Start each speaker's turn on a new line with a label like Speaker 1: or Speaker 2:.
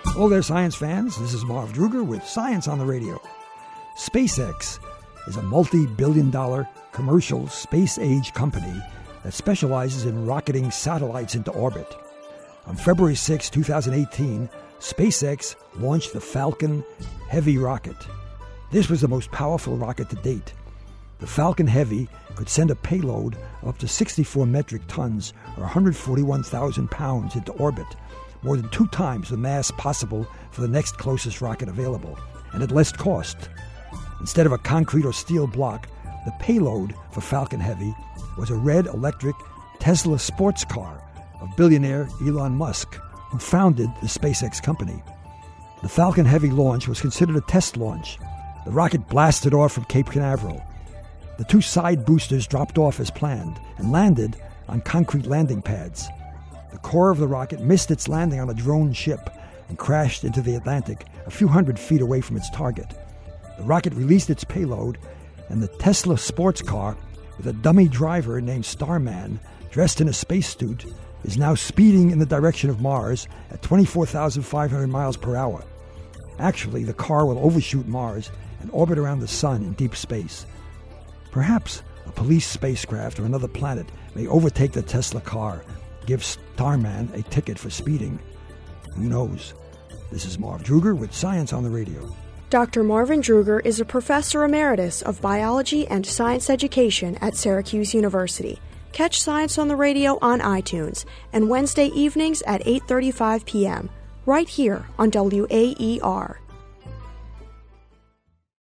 Speaker 1: Hello there, science fans. This is Marv Druger with Science on the Radio. SpaceX is a multi-billion-dollar commercial space-age company that specializes in rocketing satellites into orbit. On February 6, 2018, SpaceX launched the Falcon Heavy rocket. This was the most powerful rocket to date. The Falcon Heavy could send a payload of up to 64 metric tons, or 141,000 pounds, into orbit, more than 2 times the mass possible for the next closest rocket available, and at less cost. Instead of a concrete or steel block, the payload for Falcon Heavy was a red electric Tesla sports car of billionaire Elon Musk, who founded the SpaceX company. The Falcon Heavy launch was considered a test launch. The rocket blasted off from Cape Canaveral. The 2 side boosters dropped off as planned and landed on concrete landing pads. The core of the rocket missed its landing on a drone ship and crashed into the Atlantic a few hundred feet away from its target. The rocket released its payload, and the Tesla sports car, with a dummy driver named Starman, dressed in a spacesuit, is now speeding in the direction of Mars at 24,500 miles per hour. Actually, the car will overshoot Mars and orbit around the Sun in deep space. Perhaps a police spacecraft or another planet may overtake the Tesla car, give Starman a ticket for speeding. Who knows? This is Marv Druger with Science on the Radio.
Speaker 2: Dr. Marvin Druger is a professor emeritus of biology and science education at Syracuse University. Catch Science on the Radio on iTunes and Wednesday evenings at 8:35 p.m. right here on WAER.